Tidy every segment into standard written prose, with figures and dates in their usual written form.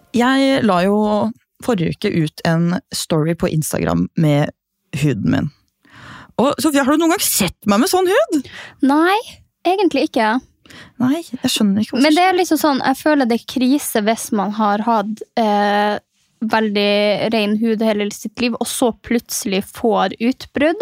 Jeg la jo forrige uke ut en story på Instagram med huden min. Og Sofia, har du noen gang sett meg med sånn hud? Nei, egentlig ikke. Nei, jeg skjønner ikke. Men det er liksom sånn, jeg føler det er krise hvis man har hatt veldig ren hud hele sitt liv, og så plutselig får utbrudd.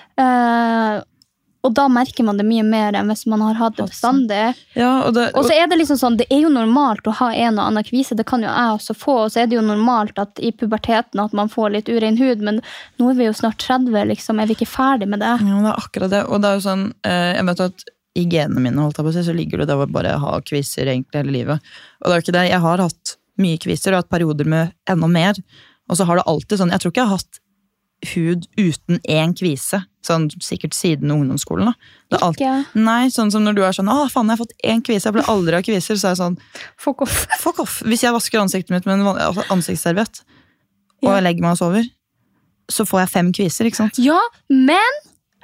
Og da merker man det mye mer enn hvis man har hatt det bestandig. Ja, og så er det liksom sånn, det er jo normalt å ha en og annen kvise, det kan jo jeg også få, og så er det jo normalt at i puberteten at man får litt urein hud, men nå er vi jo snart 30, liksom, er vi ikke ferdig med det? Ja, det er akkurat det, og det er jo sånn, jeg vet at i genene mine, holdt jeg på å si, så ligger det å bare ha kviser egentlig hele livet. Og det er jo ikke det, jeg har hatt mye kviser, og hatt perioder med enda mer, og så har det alltid sånn, jeg tror ikke jeg har hatt hud uten en kvise, sånn sikkert siden ungdomsskolen da. Nei, sånn som når du er sånn, faen, jeg har fått en kvise, jeg ble aldri av kviser, så er jeg sånn, fuck off. Hvis jeg vasker ansiktet mitt med en ansiktsserviett, og jeg legger meg og sover, så får jeg 5 kviser, ikke sant? Ja, men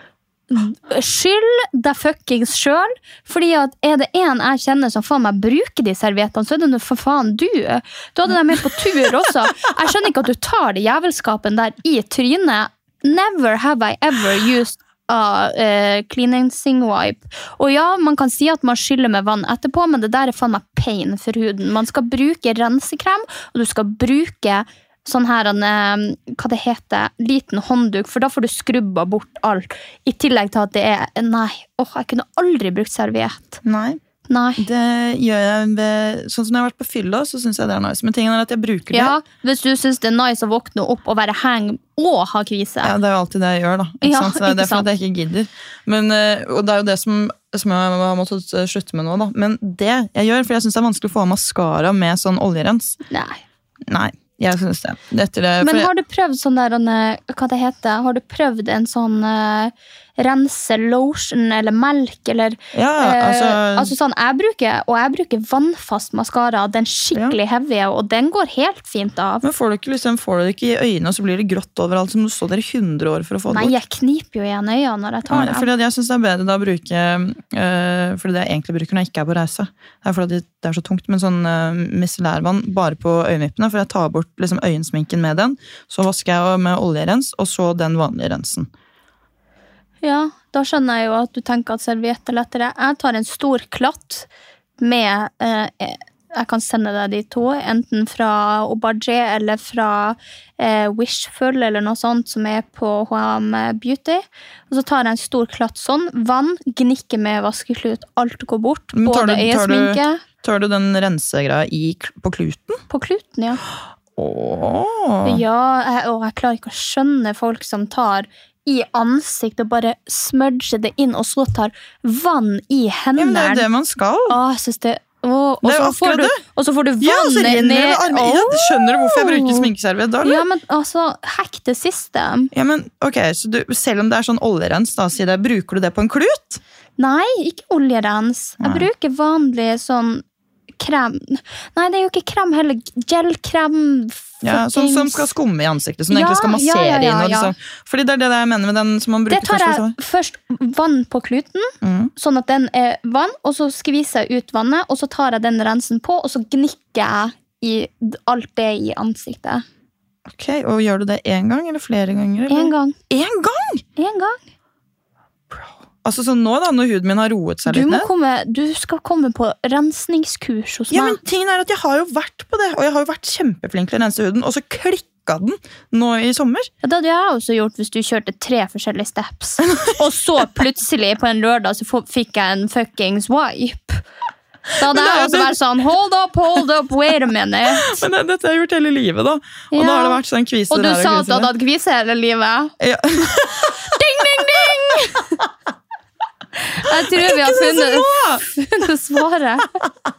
skyld deg fuckings selv, fordi at er det en jeg kjenner som faen meg bruker de serviettene, så er det noe for faen du hadde deg med på tur også. Jeg skjønner ikke at du tar det jævelskapen der i trynet. Never have I ever used cleansing wipe. Og ja, man kan si at man skyller med vann etterpå, men det der er faen meg pain for huden. Man skal bruke rensekrem, og du skal bruke sånn her, hva det heter, liten håndduk, for da får du skrubba bort alt, i tillegg til at det er, jeg kunne aldri brukt serviett. Nei. Det gjør jeg sånn som jeg har vært på fylla, så synes jeg det er nice, men tingen er at jeg bruker det. Ja, hvis du synes det er nice å våkne opp og være hang og ha kvise. Ja, det er jo alltid det jeg gjør da, ikke sant? Så det er derfor at jeg ikke gidder. Men, og det er jo det som jeg har måttet slutte med nå da, men det jeg gjør, for jeg synes det er vanskelig å få mascara med sånn oljerens. Nei. Jeg synes det. Men har du prøvd sånn der, hva det heter, har du prøvd en sånn rense lotion eller melk, eller altså sånn, jeg bruker vannfast mascara, den skikkelig heavy, og den går helt fint av. Men får du det ikke i øynene, og så blir det grått overalt, som du står der i 100 år for å få det bort? Nei, jeg kniper jo igjen øynene når jeg tar det. Fordi jeg synes det er bedre da å bruke, fordi det jeg egentlig bruker når jeg ikke er på reise, det er fordi det er så tungt, men sånn micellærvann bare på øyenvippene, for jeg tar bort liksom øyensminken med den, så vasker jeg med oljerens, og så den vanlige rensen. Ja, da skjønner jeg jo at du tenker at serviett er lettere. Jeg tar en stor klatt med, jeg kan sende deg de to, enten fra Obagi eller fra Wishful eller noe sånt som er på H&M Beauty. Og så tar jeg en stor klatt sånn, vann, gnikker med vaskeklut, alt går bort, både øyesminke. Tar du den rensegreia på kluten? På kluten, ja. Ja, og jeg klarer ikke å skjønne folk som tar i ansikt og bare smudger det inn, og så tar vann i hendene. Ja, men det er det man skal. Jeg synes det... Og så får du vann ned. Skjønner du hvorfor jeg bruker sminkeserviett da? Ja, men altså, hack the system. Ja, men ok, så selv om det er sånn oljerens da, si det, bruker du det på en klut? Nei, ikke oljerens. Jeg bruker vanlig sånn krem. Nei, det er jo ikke krem heller. Gelkrem. Ja, som skal skumme i ansiktet, som egentlig skal massere inn. Liksom. Fordi det er det jeg mener med den som man bruker først. Det tar jeg først vann på kluten, sånn at den er vann, og så skviser jeg ut vannet, og så tar jeg den rensen på, og så gnikker jeg i alt det i ansiktet. Ok, og gjør du det en gang, eller flere ganger? Eller? En gang. En gang? En gang. Altså så nå da, når huden min har roet seg litt ned. Du skal komme på rensningskurs hos meg. Ja, men tingen er at jeg har jo vært på det, og jeg har jo vært kjempeflink til å rense huden, og så klikka den nå i sommer. Ja, det hadde jeg også gjort hvis du kjørte 3 forskjellige steps. Og så plutselig på en lørdag så fikk jeg en fuckings wipe. Da hadde jeg også vært sånn, hold up, wait a minute. Men dette har jeg gjort hele livet da. Og nå har det vært sånn kviser. Og du sa at du hadde hatt kviser hele livet. Ja. Ding, ding, ding! Jeg tror vi har funnet svaret.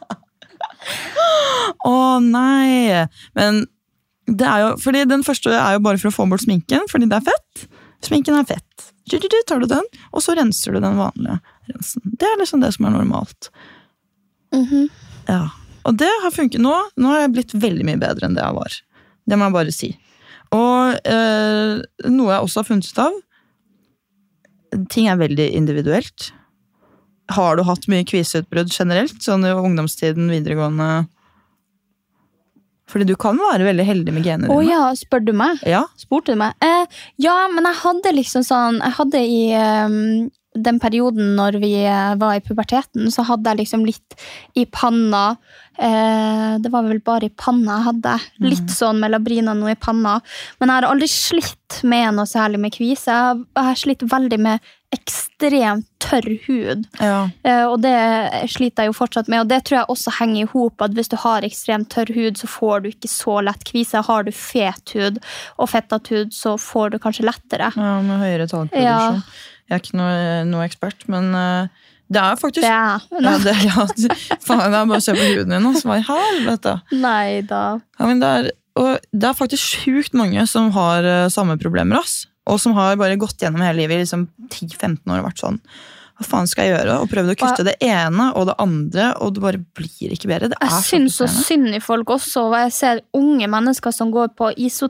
Nei. Men det er jo, fordi den første er jo bare for å få bort sminken, fordi det er fett. Sminken er fett. Tar du den, og så renser du den vanlige rensen. Det er liksom det som er normalt. Ja. Og det har funket nå. Nå har jeg blitt veldig mye bedre enn det jeg var. Det må jeg bare si. Og noe jeg også har funnet ut av, ting er veldig individuelt. Har du hatt mye kviseutbrudd generelt, sånn i ungdomstiden, videregående? Fordi du kan være veldig heldig med genene dine. Ja, spør du meg? Ja. Spurte du meg? Ja, men jeg hadde liksom sånn, jeg hadde i den perioden når vi var i puberteten, så hadde jeg liksom litt i panna. Det var vel bare i panna jeg hadde. Litt sånn med labrina nå i panna. Men jeg har aldri slitt med noe særlig med kvise. Jeg har slitt veldig med ekstremt tørr hud. Ja. Og det sliter jeg jo fortsatt med. Og det tror jeg også henger i hop at hvis du har ekstremt tørr hud, så får du ikke så lett kvise. Har du fet hud og fettet hud, så får du kanskje lettere. Ja, med høyere talgproduksjon. Jeg er ikke noe ekspert, men det er faktisk... Faen, det er bare å se på huden din, så hva i helvete? Nei da. Ja, men det er faktisk sjukt mange som har samme problemer, og som har bare gått gjennom hele livet i liksom 10-15 år og vært sånn, hva faen skal jeg gjøre? Og prøvd å kutte det ene og det andre, og det bare blir ikke bedre. Jeg synes så synd i folk også, og jeg ser unge mennesker som går på ISO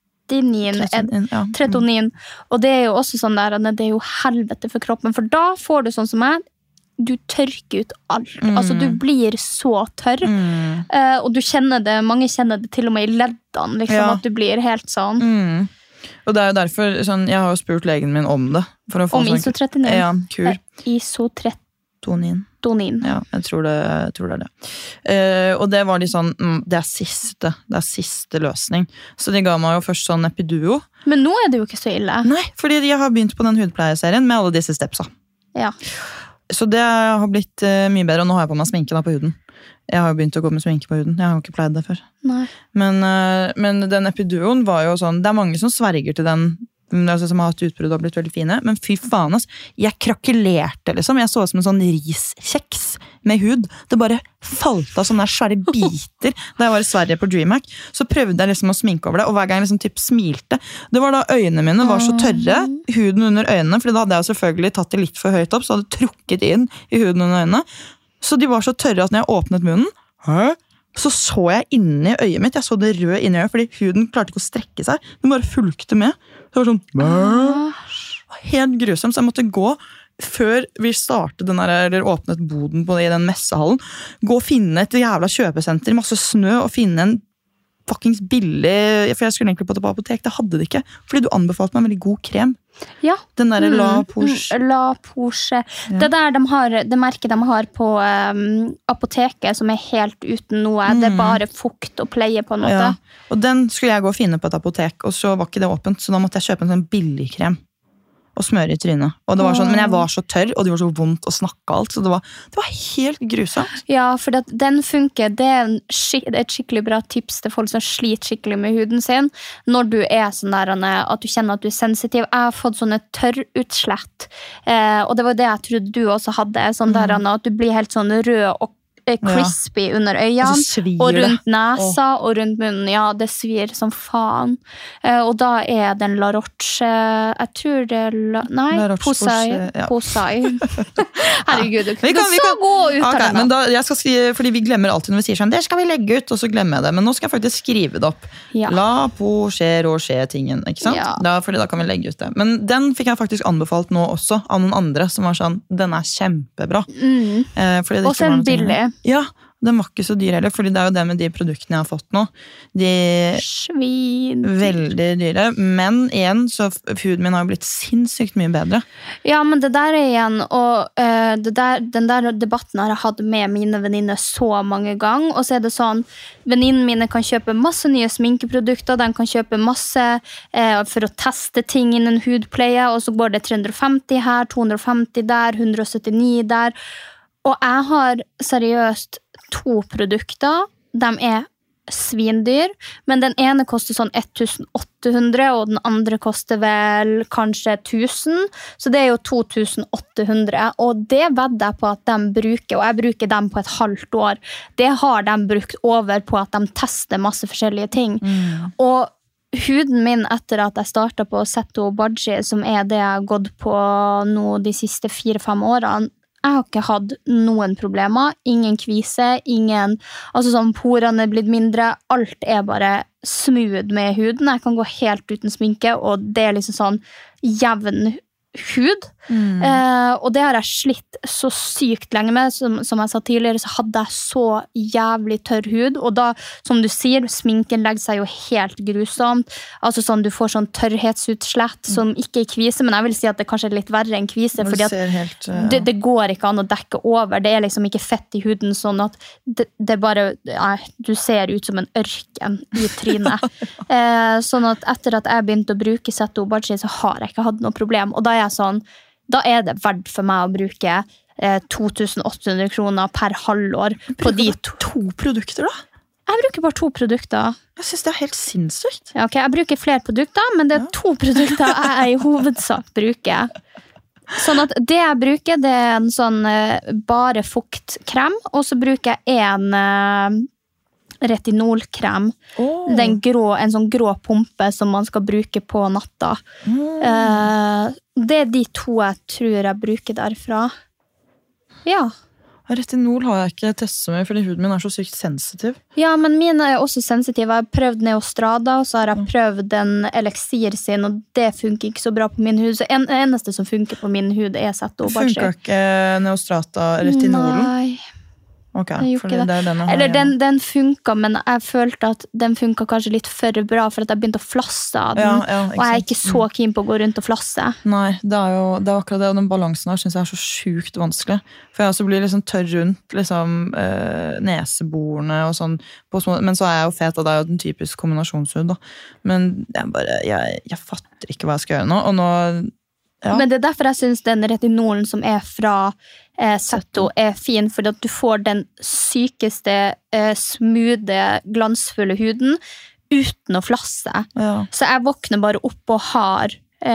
39, og det er jo også sånn der, det er jo helvete for kroppen, for da får du sånn som meg, du tørker ut alt, altså du blir så tørr, og du kjenner det, mange kjenner det til og med i leddene, liksom, at du blir helt sånn. Og det er jo derfor, sånn, jeg har jo spurt legen min om det. For å få om ISO 39? Ja, kur. ISO 39. Ja, jeg tror det er det. Og det var litt sånn, det er siste løsning. Så de ga meg jo først sånn Epiduo. Men nå er det jo ikke så ille. Nei, fordi jeg har begynt på den hudpleieserien med alle disse stepsa. Ja. Så det har blitt mye bedre, og nå har jeg på meg sminke da på huden. Jeg har jo begynt å gå med sminke på huden. Jeg har jo ikke pleid det før. Nei. Men den Epiduoen var jo sånn, det er mange som sverger til den, som har hatt utbrudd og blitt veldig fine, men fy faen, jeg krakelerte liksom, jeg så ut som en sånn riskjeks med hud, det bare falt av sånne svære biter da jeg var i Sverige på DreamHack, så prøvde jeg liksom å sminke over det, og hver gang jeg liksom typ smilte, det var da øynene mine var så tørre, huden under øynene, fordi da hadde jeg jo selvfølgelig tatt det litt for høyt opp, så hadde jeg trukket inn i huden under øynene, så de var så tørre at når jeg åpnet munnen, så jeg inni øyet mitt, jeg så det røde inni øyet, fordi huden klarte ikke å strekke seg, den bare fulgte med. Det var sånn, helt grusomt, så jeg måtte gå, før vi startet den der, eller åpnet boden i den messehallen, gå og finne et jævla kjøpesenter, masse snø, og finne en fuckings billig, for jeg skulle egentlig på apotek, det hadde det ikke, fordi du anbefalte meg en veldig god krem. Ja. Den der La Porsche. La Porsche. Ja. Det der det merket de har på apoteket, som er helt uten noe, det er bare fukt og pleie på en måte. Ja. Og den skulle jeg gå og finne på et apotek, og så var ikke det åpent, så da måtte jeg kjøpe en sånn billig krem og smøre i trynet. Og det var sånn, men jeg var så tørr, og det var så vondt å snakke alt, så det var helt grusomt. Ja, for den funker, det er et skikkelig bra tips til folk som sliter skikkelig med huden sin, når du er sånn der, at du kjenner at du er sensitiv. Jeg har fått sånne tørrutslett, og det var det jeg trodde du også hadde, sånn der, at du blir helt sånn rød og crispy under øynene, og rundt nesa, og rundt munnen. Ja, det svir som faen. Og da er den La Roche, jeg tror det er Posay. Herregud, du kan så gå ut av det. Men da, jeg skal skrive, fordi vi glemmer alltid når vi sier sånn, det skal vi legge ut, og så glemmer jeg det. Men nå skal jeg faktisk skrive det opp. Ja. La Porsche Rocher-tingen, ikke sant? Ja. Fordi da kan vi legge ut det. Men den fikk jeg faktisk anbefalt nå også, av noen andre, som var sånn, den er kjempebra. Også en billig. Ja, den var ikke så dyr heller, fordi det er jo det med de produktene jeg har fått nå. De Svin. Veldig dyre, men igjen, så huden min har jo blitt sinnssykt mye bedre. Ja, men det der er igjen, og den der debatten har jeg hatt med mine venninner så mange ganger, og så er det sånn, venninnene mine kan kjøpe masse nye sminkeprodukter, de kan kjøpe masse for å teste ting innen hudpleie, og så går det 350 her, 250 der, 179 der, og jeg har seriøst 2 produkter. De er svindyr, men den ene koster sånn 1800, og den andre koster vel kanskje 1000, så det er jo 2800, og det vedder jeg på at de bruker, og jeg bruker dem på et halvt år. Det har de brukt over på at de tester masse forskjellige ting. Og huden min etter at jeg startet på Zetto Budgie, som er det jeg har gått på nå de siste 4-5 årene, jeg har ikke hatt noen problemer, ingen kvise, altså sånn porene er blitt mindre, alt er bare smooth med huden, jeg kan gå helt uten sminke, og det er liksom sånn jevn hud. Og det har jeg slitt så sykt lenge med. Som jeg sa tidligere, så hadde jeg så jævlig tørr hud. Og da, som du sier, sminken legger seg jo helt grusomt. Altså sånn, du får sånn tørrhetsutslett som ikke er kvise, men jeg vil si at det kanskje er litt verre enn kvise, fordi at det går ikke an å dekke over. Det er liksom ikke fett i huden, sånn at det bare, du ser ut som en ørken i trynet. Sånn at etter at jeg begynte å bruke Zetto Obagi, så har jeg ikke hatt noe problem. Og da er jeg sånn, da er det verdt for meg å bruke 2800 kroner per halvår på de to produkter da? Jeg bruker bare 2 produkter. Jeg synes det er helt sinnssykt. Ja, ok, jeg bruker flere produkter, men det er 2 produkter jeg i hovedsak bruker. Sånn at det jeg bruker, det er en sånn bare fuktkrem, og så bruker jeg en retinolkrem. En sånn grå pumpe som man skal bruke på natta. Det er de 2 jeg tror jeg bruker derfra. Ja. Retinol har jeg ikke testet så mye, fordi huden min er så sykt sensitiv. Ja, men min er også sensitiv. Jeg har prøvd Neostrada, og så har jeg prøvd en Elixir sin, og det funker ikke så bra på min hud. Så eneste som funker på min hud er Zetto Obagi. Funker ikke Neostrata retinolen? Nei. Ok, fordi det er den jeg har Eller den funka, men jeg følte at den funka kanskje litt for bra, for at jeg begynte å flasse av den, og jeg er ikke så keen på å gå rundt og flasse. Nei, det er akkurat det, og den balansen her synes jeg er så sykt vanskelig. For jeg også blir liksom tørr rundt liksom, neseborene og sånn, men så er jeg jo fet, og det er jo den typisk kombinasjonshud da. Men jeg fatter ikke hva jeg skal gjøre nå, og nå Men det er derfor jeg synes den retinolen som er fra Zetto er fin, fordi at du får den sykeste, smoothe, glansfulle huden uten å flasse. Så jeg våkner bare opp og har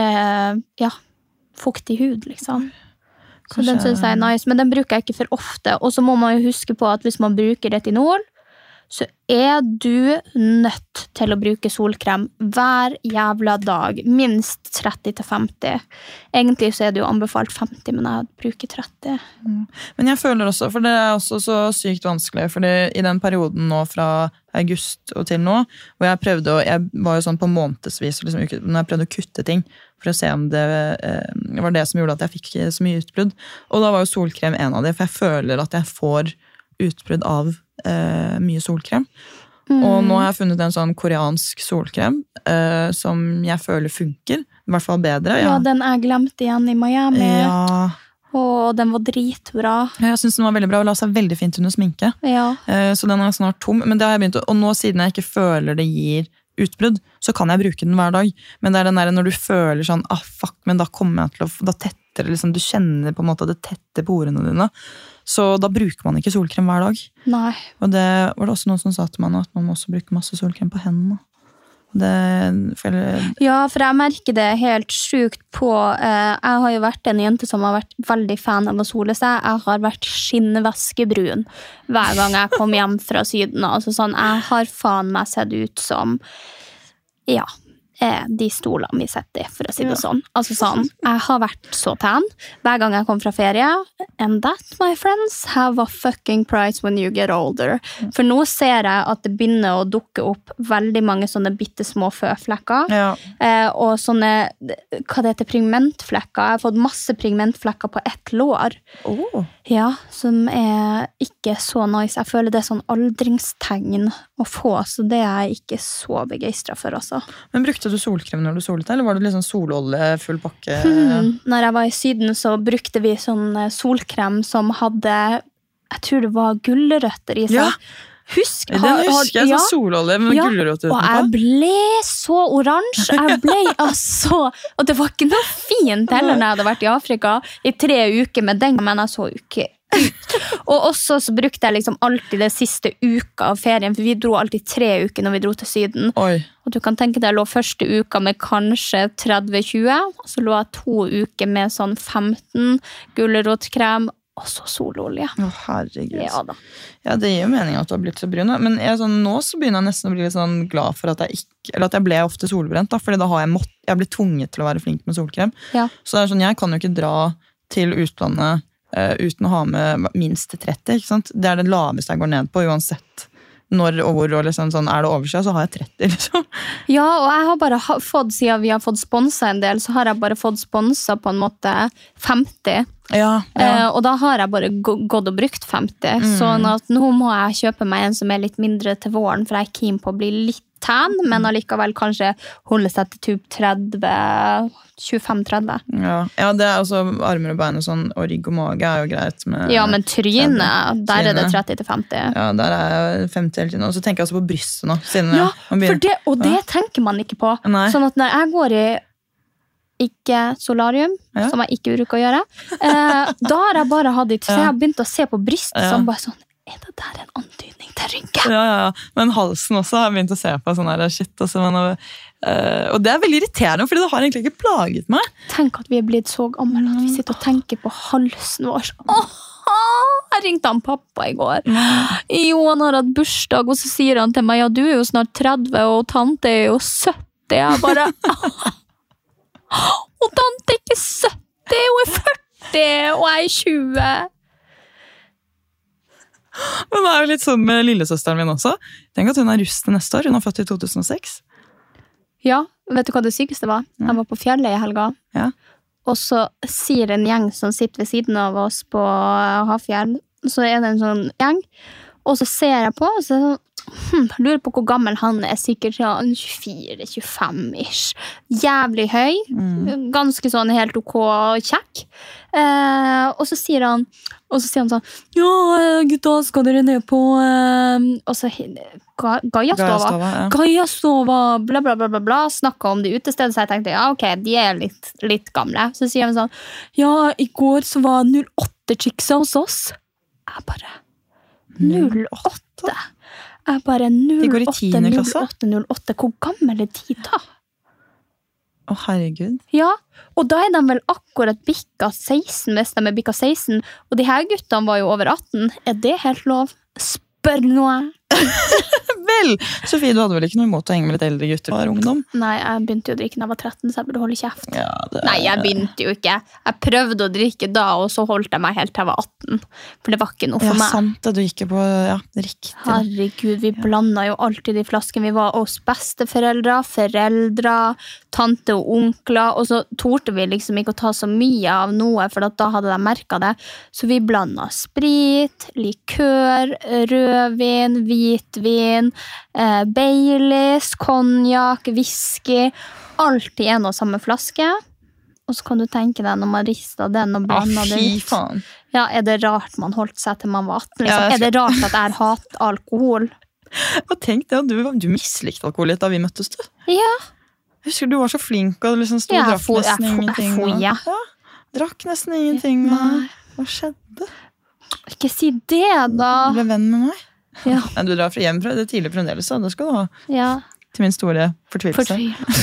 fuktig hud, liksom. Så den synes jeg er nice, men den bruker jeg ikke for ofte. Og så må man jo huske på at hvis man bruker retinol, så er du nødt til å bruke solkrem hver jævla dag, minst 30-50. Egentlig så er det jo anbefalt 50, men jeg bruker 30. Men jeg føler også, for det er også så sykt vanskelig, fordi i den perioden nå fra august og til nå, hvor jeg var jo sånn på månedsvis, liksom, når jeg prøvde å kutte ting, for å se om det var det som gjorde at jeg fikk så mye utbrudd. Og da var jo solkrem en av det, for jeg føler at jeg får utbrudd av mye solkrem. Og nå har jeg funnet en sånn koreansk solkrem som jeg føler funker, i hvert fall bedre. Ja, den jeg glemte igjen i Miami. Og den var dritbra. Jeg synes den var veldig bra, og la seg veldig fint under sminke. Så den er snart tom, men det har jeg begynt og nå siden jeg ikke føler det gir utbrudd, så kan jeg bruke den hver dag. Men det er den der når du føler sånn, fuck, men da kommer jeg til å, da tetter det liksom, du kjenner på en måte at det tetter på ordene dine. Så da bruker man ikke solkrem hver dag. Nei. Og det var det også noen som sa til meg at man må også bruke masse solkrem på hendene. Ja, for jeg merker det helt sykt på jeg har jo vært en jente som har vært veldig fan av å sole seg. Jeg har vært skinnvæskebrun hver gang jeg kom hjem fra Syden. Altså sånn, jeg har faen meg sett ut som de stolene vi setter, for å si det sånn. Altså sånn, jeg har vært så tan hver gang jeg kom fra ferie. And that, my friends, have a fucking price when you get older. For nå ser jeg at det begynner å dukke opp veldig mange sånne bittesmå føflekker. Og sånne, hva det heter, pigmentflekker. Jeg har fått masse pigmentflekker på ett lår. Ja, som er ikke så nice. Jeg føler det er sånn aldringstegn å få, så det er jeg ikke så begeistret for, altså. Men brukte du solkrem når du solet deg, eller var det liksom sololje, full pakke? Når jeg var i Syden, så brukte vi sånn solkrem som hadde, jeg tror det var gulrøtter i seg. Husker jeg sånn sololje med gulrøtter utenpå. Og jeg ble så oransje. Jeg ble altså, og det var ikke noe fint heller når jeg hadde vært i Afrika i 3 uker med den, men jeg så ikke ut. Og også så brukte jeg liksom alltid det siste uka av ferien, for vi dro alltid 3 uker når vi dro til Syden. Og du kan tenke deg, jeg lå første uka med kanskje 30-20, og så lå jeg 2 uker med sånn 15 gulrotkrem, og så sololje. Herregud. Ja da. Ja, det gir jo mening at du har blitt så brun. Men nå så begynner jeg nesten å bli litt sånn glad for at jeg ikke, eller at jeg ble ofte solbrent, da, fordi da har jeg blitt tvunget til å være flink med solkrem. Så det er sånn, jeg kan jo ikke dra til utlandet uten å ha med minst 30, ikke sant? Det er det laveste jeg går ned på, uansett når og hvor, og liksom sånn, det overskjedd, så har jeg 30, liksom. Ja, og jeg har bare fått, siden vi har fått sponset en del, så har jeg bare fått sponset på en måte 50. Ja. Og da har jeg bare gått og brukt 50. Sånn at nå må jeg kjøpe meg en som litt mindre til våren, for jeg keen på å bli litt tan, men allikevel kanskje holde seg til typ 25-30. Ja, det også armer og bein og sånn, og rygg og mage jo greit med... Ja, men tryne, der det 30-50. Ja, der jeg 50 hele tiden, og så tenker jeg også på brystet nå. Ja, og det tenker man ikke på. Nei. Sånn at når jeg går i ikke solarium, som jeg ikke bruker å gjøre, da har jeg bare hatt så jeg har begynt å se på brystet som bare sånn, det der en antydning til rynke? Ja. Men halsen også har jeg begynt å se på sånn her shit. Og det veldig irriterende, fordi det har egentlig ikke plaget meg. Tenk at vi blitt så gamle at vi sitter og tenker på halsen vår. Jeg ringte han pappa i går. Jo, han har hatt bursdag, og så sier han til meg, ja, du jo snart 30, og tante jo 70. Jeg bare... Og tante ikke 70, hun 40, og jeg 20. Men det jo litt sånn med lillesøsteren min også. Tenk at hun russ til neste år. Hun har født i 2006. Ja, vet du hva det sykeste var? Jeg var på fjellet i helga. Ja. Og så sier en gjeng som sitter ved siden av oss på Hafjell, så det en sånn gjeng, og så ser jeg på, og så lurer på hvor gammel han sikkert 24-25-ish. Jævlig høy, ganske sånn helt ok kjekk. Og så sier han sånn, ja, gutta, skal dere ned på og så Gaiastova, bla bla bla bla bla, snakket om det utestedet, så jeg tenkte, ja, ok, de litt gamle. Så sier han sånn, ja, i går så var 08-chiksa hos oss. Jeg bare 08? Jeg bare 08, hvor gammel de da? Å, herregud. Ja, og da de vel akkurat bikka 16, hvis de bikka 16, og de her guttene var jo over 18. Det helt lov? Spør noe. Vel, Sofie, du hadde vel ikke noe imot å henge med litt eldre gutter og ungdom? Nei, jeg begynte jo å drikke da jeg var 13, så jeg burde holde kjeft. Ja, Nei, jeg begynte jo ikke. Jeg prøvde å drikke da, og så holdt jeg meg helt til jeg var 18. For det var ikke noe for meg. Ja, sant det, du gikk på, riktig. Herregud, vi blandet jo alltid i flasken. Vi var hos besteforeldre, foreldre, tante og onkler, og så torde vi liksom ikke å ta så mye av noe, for da hadde de merket det. Så vi blandet sprit, likør, rødvin, hvitvin, Baileys, konjak, whisky, alt i en og samme flaske. Og så kan du tenke deg når man rister den og blander det ut. Faen. Ja, det rart man holdt seg til man var 18? Liksom? Det rart at jeg hater alkohol? Og tenk det, du mislikte alkohol litt da vi møttes, du. Ja. Jeg husker du var så flink, og du liksom stod og drakk nesten ingenting. Ja. Drakk nesten ingenting. Hva skjedde? Ikke si det, da. Du ble venn med meg. Ja. Nei, du drar hjem fra det tidlig fremdeles, det skal du ha. Ja. Til min store fortvilelse.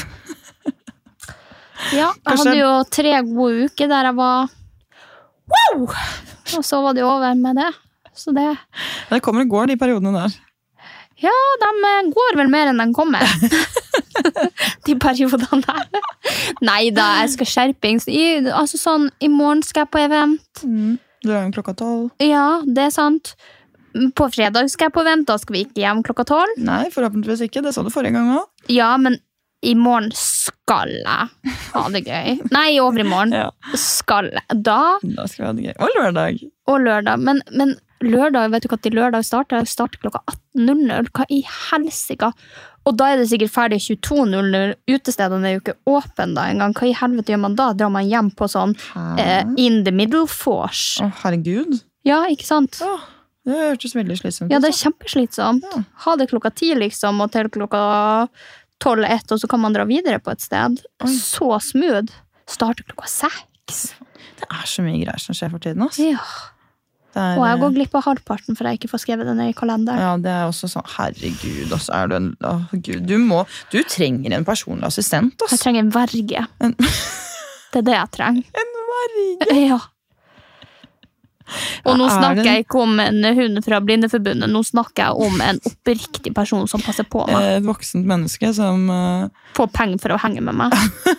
Ja, jeg hadde jo 3 gode uker der jeg var wow! Og så var det over med det. Så det kommer og går, de periodene der. Ja, de går vel mer enn de kommer. De periodene der. Neida, jeg skal skjerpings. Altså sånn, i morgen skal jeg på event. Du er jo klokka 12. Ja, det sant. På fredag skal jeg på event, da skal vi ikke hjem klokka 12. Nei, forhåpentligvis ikke, det sa du forrige gang også. Ja, men i morgen skal jeg ha det gøy. Nei, over i morgen skal jeg. Da skal vi ha det gøy. Og lørdag. Men lørdag, vet du hva til lørdag starter? Jeg starter klokka 18.00. Hva i helsika? Og da det sikkert ferdig 22.00. Utestedene jo ikke åpne da en gang. Hva i helvete gjør man da? Drar man hjem på sånn in the middle force? Å, herregud. Ja, ikke sant? Det hørtes veldig slitsomt. Ja, det kjempeslitsomt. Ja. Ha det klokka 10 liksom, og til klokka 12-1, og så kan man dra videre på et sted. Så smooth. Starte klokka 6. Det så mye greier som skjer for tiden, altså. Ja. Og jeg går glipp av halvparten, for jeg ikke får skrevet den i kalenderen. Ja, det også sånn, herregud, og så du en, Gud, du trenger en personlig assistent, altså. Jeg trenger en verge. Det det jeg trenger. En verge? Ja. Og nå snakker jeg ikke om en hund fra Blindeforbundet, nå snakker jeg om en oppriktig person som passer på meg. Et voksent menneske som får penger for å henge med meg.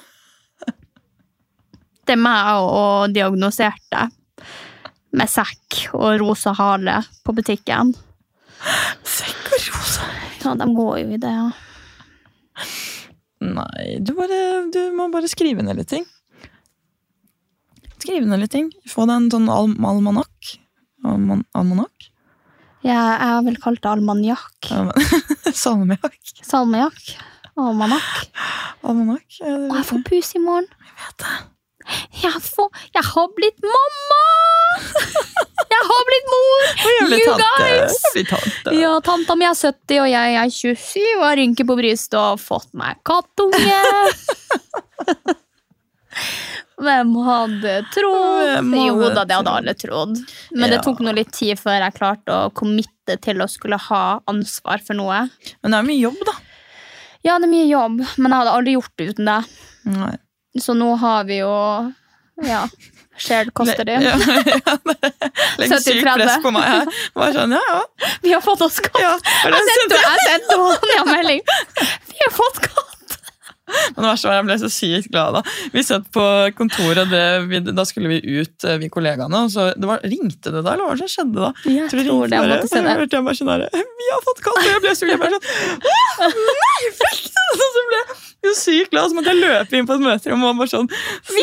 Det meg og diagnoserte med sekk og rosa hale på butikken. Sekk og rosa Ja, de går jo i det, ja. Nei, du må bare skrive ned litt ting. Få deg en sånn almanakk. Almanakk? Jeg har vel kalt det almaniakk. Salmiakk. Almanakk. Almanakk. Og jeg får pus i morgen. Jeg vet det. Jeg har blitt mamma! Jeg har blitt mor! You guys! Ja, tanta mi er 70, og jeg er 27, og har rynke på brystet og har fått meg kattunge. Hvem hadde trodd? Jo da, det hadde alle trodd. Men det tok noe litt tid før jeg klarte å committe til å skulle ha ansvar for noe. Men det er mye jobb, da. Ja, det er mye jobb, men jeg hadde aldri gjort det uten det. Nei. Så nå har vi jo, shared custody. Legger sykt press på meg her. Bare sånn, Vi har fått oss katt. Jeg sendte henne en melding. Vi har fått katt. Men jeg ble så sykt glad da. Vi satt på kontoret, da skulle vi ut, vi kollegaene, og så ringte det da, eller hva som skjedde da? Jeg tror det, jeg måtte se det. Jeg bare sånn der, vi har fått katt, og jeg ble så nei, fikk det! Og så ble jeg sykt glad, så måtte jeg løpe inn på et møte, og man bare sånn,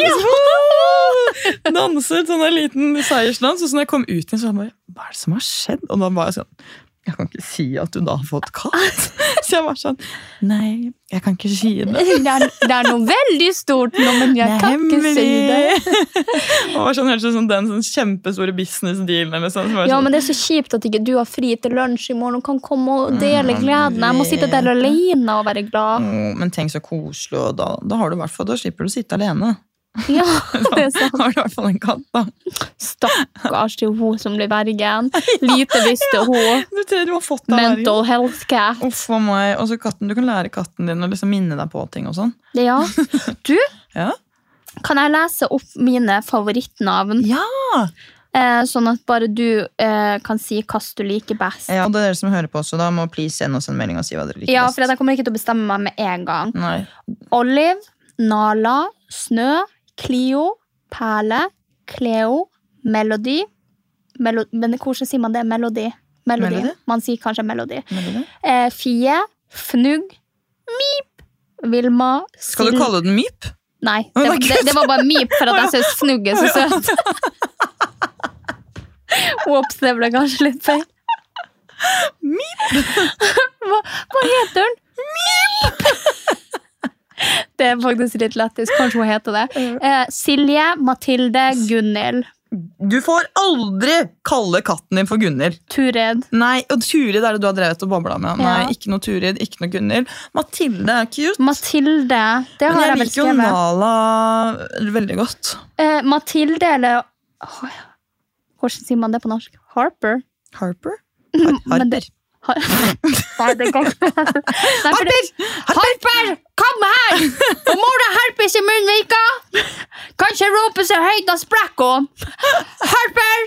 danset sånn en liten seiersdans, og så når jeg kom ut igjen, så bare, hva er det som har skjedd? Og da var jeg sånn, jeg kan ikke si at du da har fått katt. Så jeg var sånn, nei, jeg kan ikke si det. Det er noe veldig stort nå, men jeg kan ikke si det. Og det var sånn, helt sånn den sånn kjempestore business-dealen. Eller sånn, ja, men det er så kjipt at ikke du har fri til lunsj i morgen og kan komme og dele gleden. Jeg må sitte der alene og være glad. Men tenk så koselig, og da har du i hvert fall, da slipper du å sitte alene. Ja, det er sant. Da har du i hvert fall en katt da. Stakkars til hun som blir vergen. Lite visste hun. Du har fått mental health cat. Uff, for meg. Og så katten, du kan lære katten din å liksom minne deg på ting og sånn. Ja. Du, ja? Kan jeg lese opp mine favorittnavn? Ja! Sånn at bare du kan si hva du liker best. Ja, og det er dere som hører på også, da må please sende oss en melding og si hva dere liker best. Ja, for jeg kommer ikke til å bestemme meg med en gang. Nei. Olive, Nala, Snø, Clio, Perle, Cleo, Melody. Men hvordan sier man det? Melody. Man sier kanskje Melody. Fie, Fnugg, Mip, Vilma, Skal du kalle den Mip? Nei, det var bare Mip for at jeg synes Fnugg er så søt. Ops, det ble kanskje litt feil. Mip? Hva heter den? Mip! Det er faktisk litt lettis, kanskje hun heter det. Silje, Mathilde, Gunnhild. Du får aldri kalle katten din for Gunnhild. Turid. Nei, og Turid er det du har drevet og bobla med. Nei, ikke noe Turid, ikke noe Gunnhild. Mathilde er cute. Mathilde, det har jeg vel skrevet. Men jeg liker jo Nala veldig godt. Mathilde, eller hvordan sier man det på norsk? Harper? Harper? Nei, det kan ikke Harper, kom her! Og mor har herpes i munnvika. Kan ikke rope så høyt og sprekke. Harper!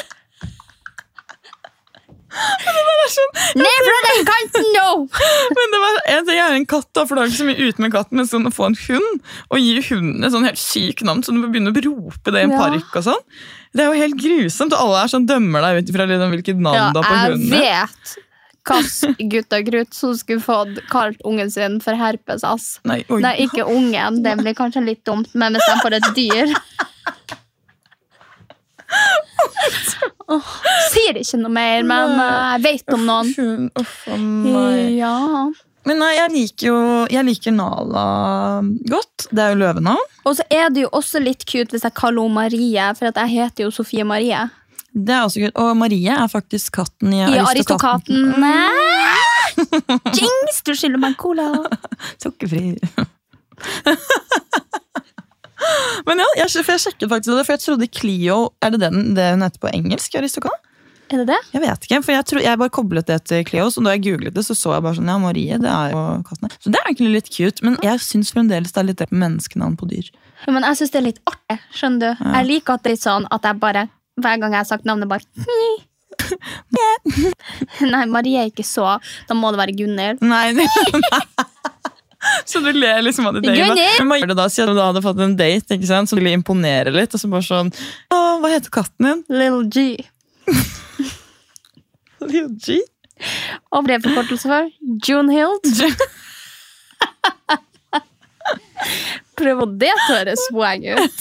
Ned fra den kanten nå! Men det var en ting, jeg er en katt da, for det er ikke så mye ute med katten, men sånn å få en hund og gi hunden et sånn helt syk navn, så du må begynne å rope det i en park og sånn. Det er jo helt grusomt, og alle er sånn dømmer deg ut fra hvilket navn da på hunden. Ja, jeg vet Kass gutt og grutt som skulle fått kalt ungen sin for herpes, ass. Nei, ikke ungen, det blir kanskje litt dumt, men hvis de får et dyr. Sier ikke noe mer, men jeg vet om noen. Ja. Men nei, jeg liker Nala godt. Det er jo løvenavn. Og så er det jo også litt cute hvis jeg kaller henne Marie, for at jeg heter jo Sofie Marie. Det er også kult. Og Marie er faktisk katten i Aristokatten. Jinx, du skylder meg cola. Sukkerfri. Men ja, for jeg sjekket faktisk det, for jeg trodde Clio, er det hun heter på engelsk, Aristokatt? Er det det? Jeg vet ikke, for jeg bare koblet det til Clio, så da jeg googlet det, så jeg bare sånn, ja, Marie, det er jo kattene. Så det er egentlig litt cute, men jeg synes fremdeles det er litt menneskenavn på dyr. Ja, men jeg synes det er litt artig, skjønner du? Ja. Jeg liker at det er sånn at jeg bare, hver gang jeg har sagt navnet, bare Nei, Marie er ikke så. Da må det være Gunnhild. Nei. Så du ler liksom av det date. Men hva gjør det da, siden du hadde fått en date, ikke sant? Så ville imponere litt, og så bare sånn, hva heter katten din? Little G. Little G? Og ble forkortelse for Junhild. Prøv å det høres swag ut.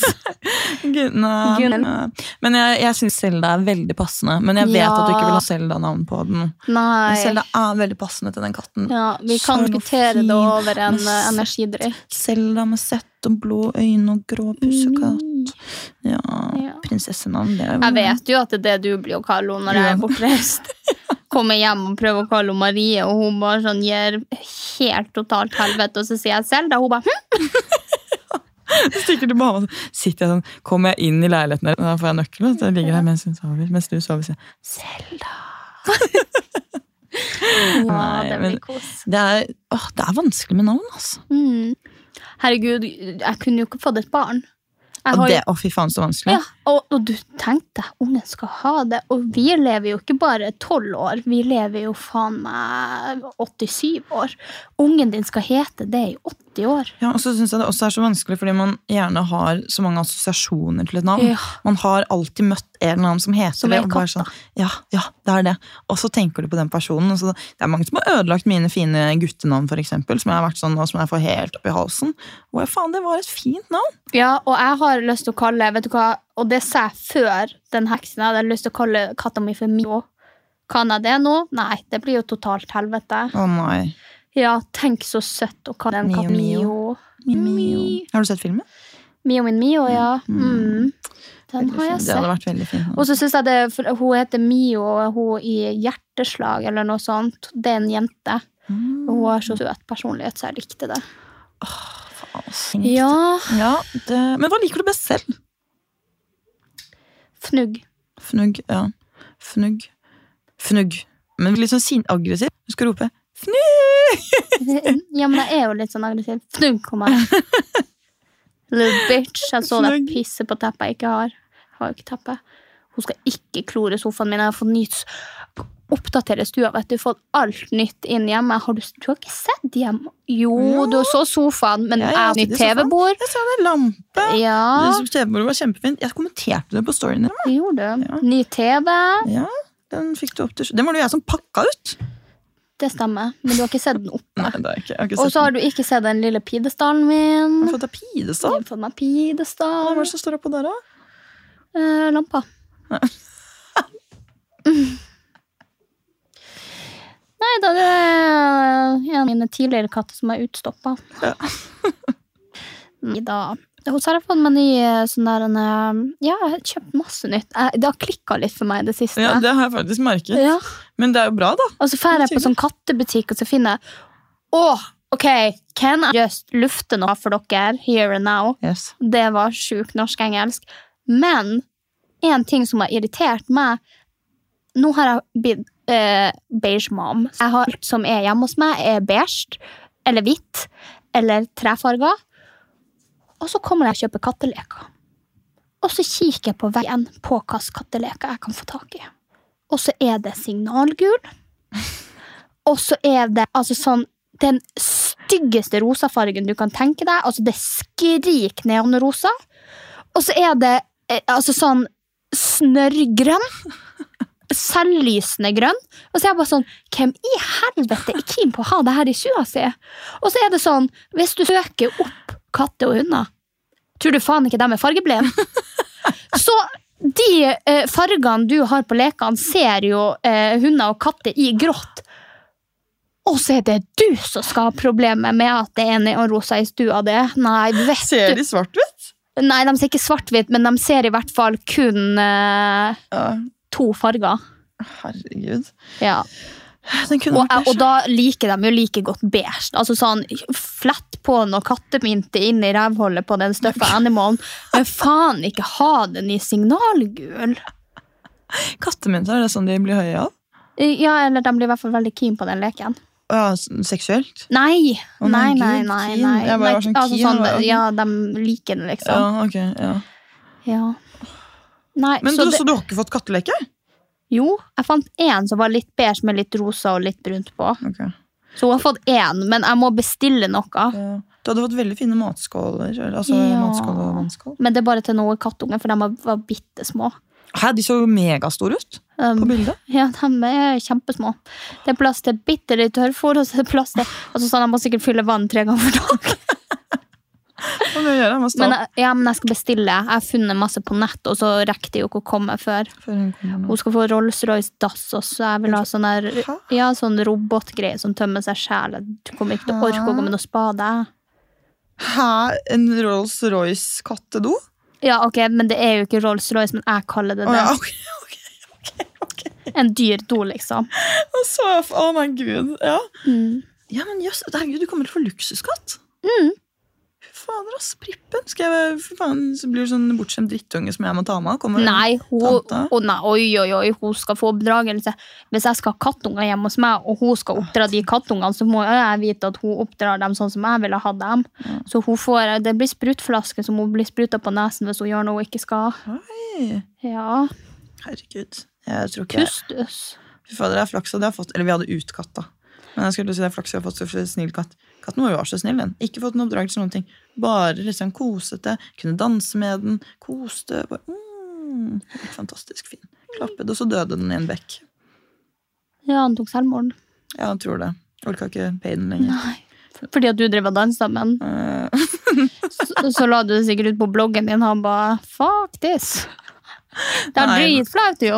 Nei. Men jeg synes Zelda er veldig passende. Men jeg vet at du ikke vil ha Zelda-navn på den. Nei. Zelda er veldig passende til den katten. Ja, vi kan diskutere det over en energidrikk. Zelda med sett og blå øyne og grå pussekatt. Ja, prinsessenavn. Jeg vet jo at det er det du blir å kalle henne når jeg er bortreist. Kommer hjem og prøver å kalle henne Marie, og hun bare sånn gir helt totalt helvete, og så sier jeg Zelda, og hun bare Så stikker du bare, sitter jeg sånn, kommer jeg inn i leiligheten der, da får jeg nøkkelen, så jeg ligger der mens hun sover, mens du sover, sier Zelda. Ja, det blir kos. Det er vanskelig med navn, altså. Herregud, jeg kunne jo ikke fått et barn. Fy faen, så vanskelig. Ja, og du tenkte, ungen skal ha det, og vi lever jo ikke bare 12 år, vi lever jo faen meg 87 år. Ungen din skal hete det i 80 år. Ja, og så synes jeg det også er så vanskelig, fordi man gjerne har så mange assosiasjoner til et navn. Ja. Man har alltid møtt en eller annen som heter som det, en og bare katt, sånn, ja, det er det. Og så tenker du på den personen, og så, det er mange som har ødelagt mine fine guttenavn, for eksempel, som jeg har vært sånn, og som jeg får helt opp i halsen. Og faen, det var et fint navn. Ja, og jeg har lyst til å kalle, vet du hva, og det sa jeg før den heksen, jeg hadde lyst til å kalle katta mi for Mio. Kan jeg det nå? Nei, det blir jo totalt helvete. Nei. Ja, tenk så søtt å kalle en katt Mio. Mio. Har du sett filmen? Mio min Mio, ja. Den har jeg Det sett. hadde vært veldig fint. Og så synes jeg det, for hun heter Mio, og hun i hjerteslag, eller noe sånt. Det er en jente. Og hun har så søt personlighet, så jeg likte det. Faen. Ja. Men hva liker du best selv? Fnugg. Fnugg, ja. Fnugg. Men litt sånn aggressiv. Du skal rope Fnugg! Ja, men jeg er jo litt sånn aggressiv. Fnugg, kom her. Little bitch. Jeg så deg pisse på teppet jeg ikke har. Jeg har jo ikke teppe. Hun skal ikke klore sofaen min. Jeg har fått nytt oppdatere stua, vet du. Fått alt nytt inn hjemme. Du har ikke sett hjemme? Jo, du så sofaen, men jeg har nytt TV-bord. Jeg sa det, lampe. Ja. TV-bordet var kjempefint. Jeg kommenterte det på storyen din. Gjorde du? Ja. Ny TV. Ja, den fikk du opp til. Den var det jeg som pakka ut. Det stemmer, men du har ikke sett den oppe. Nei, det har jeg ikke. Og så har du ikke sett den lille pidestallen min. Har du fått deg pidestall? Jeg har fått meg pidestall. Hva er det som står oppå der da? Lampa. Nei, da det er en av mine tidligere katter som er utstoppet. Ja. Da har jeg fått meg ny sånn der ja, jeg har kjøpt masse nytt. Det har klikket litt for meg det siste. Ja, det har jeg faktisk merket. Ja. Men det er jo bra da. Og så fer jeg på sånn kattebutikk, og så finner jeg ok, can I just lufte noe for dere here and now? Yes. Det var sjukt norsk-engelsk. Men en ting som har irritert meg, nå har jeg blitt beige mom. Jeg har alt som er hjemme hos meg, er beige, eller hvitt, eller trefarger. Og så kommer jeg og kjøper katteleker. Og så kikker jeg på veien på hva katteleker jeg kan få tak i. Og så er det signalgul. Og så er det altså sånn, den styggeste rosafargen du kan tenke deg. Altså det skrik neonrosa. Og så er det altså sånn snørrgrønn. Selvlysende grønn. Og så er jeg bare sånn, hvem i helvete er keen på å ha det her i stua si? Og så er det sånn, hvis du søker opp katte og hunder, tror du faen ikke de er fargeblind? Så de fargene du har på lekene ser jo hunder og katter i grått. Og så er det du som skal ha problemer med at det er neonrosa i stua det. Nei, vet du. Ser de svart-hvitt? Nei, de ser ikke svart-hvitt, men de ser i hvert fall kun 2 farger. Herregud. Ja. Og da liker de jo like godt beige. Altså sånn, flett på noe kattemynte inn i rævholdet på den støffa animalen. Men faen ikke ha den i signalgul. Kattemynter, er det sånn de blir høye av? Ja, eller de blir i hvert fall veldig keen på den leken. Ja, seksuelt? Nei. Nei. Jeg bare var sånn altså, keen. Sånn, ja, de liker den liksom. Ja, ok, ja. Nei, men så du har ikke fått katteleke? Jo, jeg fant en som var litt beige med litt rosa og litt brunt på. Okay. Så hun har fått en, men jeg må bestille noe. Ja. Du hadde fått veldig fine matskåler. Altså matskål og vannskål. Men det er bare til noen kattunger, for de var bittesmå. Hæ, de så jo megastore ut. På bildet? Ja, de kjempesmå. Det plass til bitte litt tørrfôr, og så det plass til, og så sånn, jeg må sikkert fylle vann 3 ganger for dag. Hva må jeg gjøre? Jeg må stå opp. Men jeg skal bestille. Jeg har funnet masse på nett, og så rekker det jo ikke å komme før. Før hun kommer nå. Hun skal få Rolls-Royce-dass, og så jeg vil ha sånn der, ja, sånn robotgreie som tømmer seg selv. Du kommer ikke til å orke å gå med noe spade. Hæ? En Rolls-Royce kattedo? Ja, ok, men det er jo ikke Rolls-Royce, men jeg kaller det det. Ja, ok. En dyr do, liksom. Og så, my gud, ja. Ja, men jøss, herregud, du kommer til å få luksuskatt. Fy fader, ass, Prippen. Skal jeg, fy faen, så blir det sånn bortskjemt drittunge som jeg må ta med. Nei, hun skal få oppdragelse. Hvis jeg skal ha kattunger hjemme hos meg, og hun skal oppdra de kattungene, så må jeg vite at hun oppdrar dem sånn som jeg ville ha dem. Ja. Så hun får, det blir sprutflaske som hun blir sprutet på nesen hvis hun gjør noe hun ikke skal. Oi. Ja. Herregud. Jeg tror ikke Kustus. Fy fader, det er flaks at jeg har fått, eller vi hadde utkatt da. Men jeg skulle si det er flaks at jeg har fått så snill katt. Katten var jo så snill, den. Ikke fått noen oppdragelse eller noen ting. Bare liksom kosete, kunne danse med den, koste. Bare, fantastisk fin. Klappet, og så døde den i en bekk. Ja, han tok selvmord. Ja, jeg tror det. Orka ikke pay den lenger. Nei, fordi at du drev og danset med den. så la du det sikkert ut på bloggen din, han bare, fuck this. Det er dritflaut jo.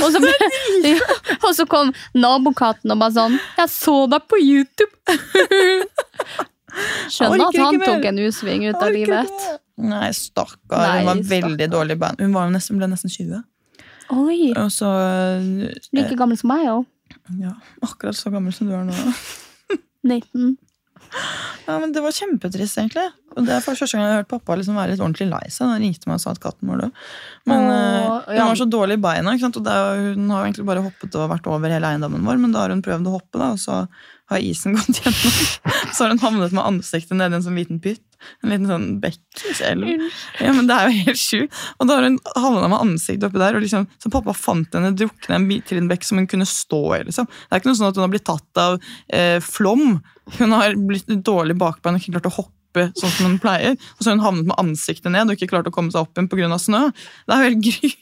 Og så kom nabokatten og bare sånn, jeg så deg på YouTube. Skjønner at han tok en usving ut av livet. Nei, stakkar. Hun var veldig dårlig i band. Hun ble nesten 20. Oi. Og så, like gammel som meg jo. Ja, akkurat så gammel som du er nå. 19. Ja, men det var kjempetrist egentlig. Og det er første gang jeg har hørt pappa liksom være litt ordentlig lei seg. Han ringte meg og sa at katten var død. Men hun var så dårlig i beina, ikke sant? Og hun har egentlig bare hoppet og vært over hele eiendommen vår, men da har hun prøvd å hoppe da, og så har isen gått gjennom. Så har hun havnet med ansiktet ned i en sånn liten pytt. En liten sånn bekk. Ja, men det er jo helt sjukt. Og da har hun havnet med ansiktet oppi der, og liksom, så pappa fant henne drukne en bit til en bekk som hun kunne stå i, liksom. Det er ikke noe sånn at hun har blitt tatt av flom. Hun har blitt dårlig bakbein og ikke klart å hoppe sånn som hun pleier. Og så har hun havnet med ansiktet ned og ikke klart å komme seg opp igjen på grunn av snø. Det er jo helt grusomt.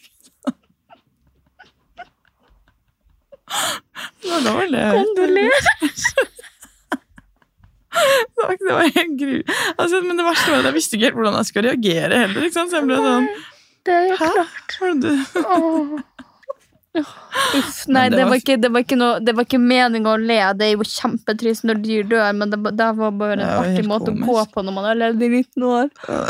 Det var dårlig. Kondolerer. Det var helt grusomt. Altså, men det verste var at jeg visste ikke helt hvordan jeg skulle reagere heller. Ikke sant? Så jeg ble sånn, det er jo klart. Var det du? Uff, nei, det var ikke meningen å le. Det er jo kjempetrist når dyr dør, men det var bare en artig måte å gå på når man har levd i 19 år.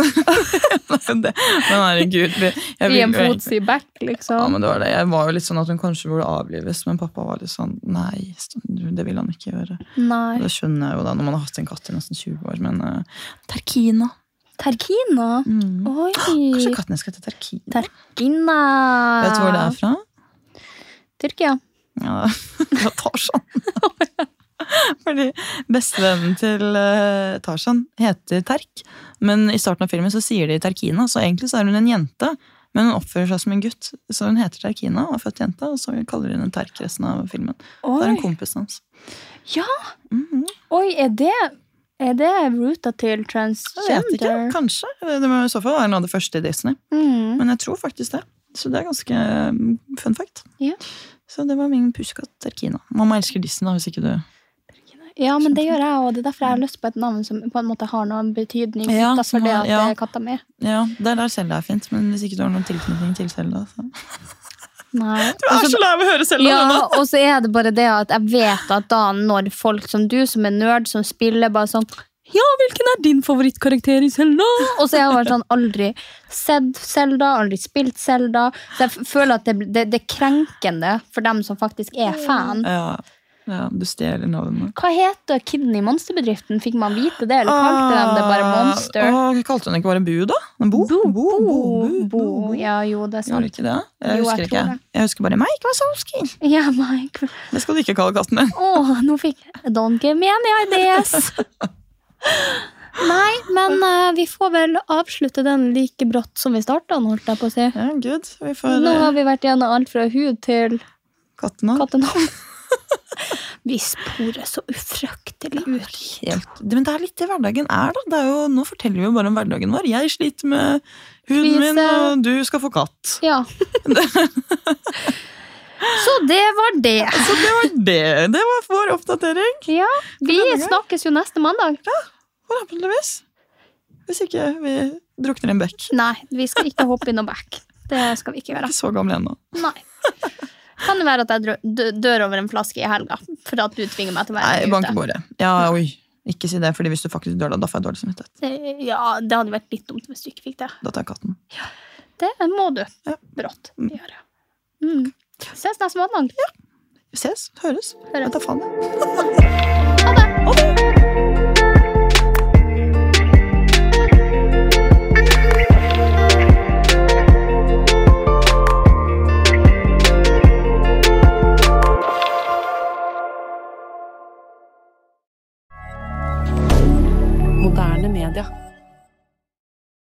Men herregud I en fotsid back, liksom. Ja, men det var det. Jeg var jo litt sånn at hun kanskje burde avlives, men pappa var litt sånn, nei, det vil han ikke gjøre. Nei. Det skjønner jeg jo da, når man har hatt en katt i nesten 20 år, men Terkina. Terkina? Oi. Kanskje katten skal hete Terkina? Terkina. Vet du hvor det er fra? Tyrkia. Ja, det var Tarzan. Fordi bestevennen til Tarzan heter Terk, men i starten av filmen så sier de Terkina, så egentlig så er hun en jente, men hun oppfører seg som en gutt, så hun heter Terkina og er født jente, og så kaller hun en Terk resten av filmen. Oi. Det er en kompis hans. Ja! Oi, er det ruta til transgender? Jeg vet ikke, kanskje. Det må i så fall være noe av det første i Disney. Men jeg tror faktisk det. Så det er ganske fun fact. Ja. Så det var min puskatt Terkina. Mamma elsker Disney da, hvis ikke du... Ja, men det gjør jeg også. Det er derfor jeg har lyst på et navn som på en måte har noen betydning. Ja, for det at det er katta mi. Ja, det er der Zelda er fint, men hvis ikke du har noen tilknytning til Zelda, så... Nei. Du er så lei av å høre Zelda. Ja, og så er det bare det at jeg vet at da når folk som du, som er nerd, som spiller bare sånn, ja, hvilken er din favorittkarakter i Zelda? Og så har jeg vært sånn, aldri sett Zelda, aldri spilt Zelda. Så jeg føler at det er krenkende for dem som faktisk er fan. Ja, du stjeler navnet. Hva heter kidden i monsterbedriften? Fikk man vite det, eller kalte de det bare Monster? Kalte hun ikke bare Bu da? Bo. Ja, jo, det er sant. Gjorde ikke det? Jeg husker ikke. Jeg husker bare Mike Wazowski. Ja, Mike. Det skal du ikke kalle katten din. Nå fikk Don't give me any ideas. Nei, men vi får vel avslutte den like brått som vi startet, holdt jeg på å si. Ja, good. Nå har vi vært gjennom alt fra hud til kattenavn. Vi sporer så ufrøktelig ut. Men det er litt det hverdagen er da. Det er jo, nå forteller vi jo bare om hverdagen vår. Jeg sliter med huden min, og du skal få katt. Ja. Så det var det. Så det var det. Det var vår oppdatering. Ja, vi snakkes jo neste mandag. Forhåpentligvis. Hvis ikke vi drukner en bekk. Nei, vi skal ikke hoppe i noe back. Det skal vi ikke gjøre. Ikke så gammel ennå. Nei. Kan det være at jeg dør over en flaske i helga for at du tvinger meg til å være Nei, bankebordet. Ja, oi. Ikke si det, fordi hvis du faktisk dør da får jeg dårlig samvittighet. Ja, det hadde vært litt dumt hvis du ikke fikk det. Da tar jeg katten. Ja, det må du. Brått gjøre. Ses neste måned. Ses, høres. Høres. Vet da faen.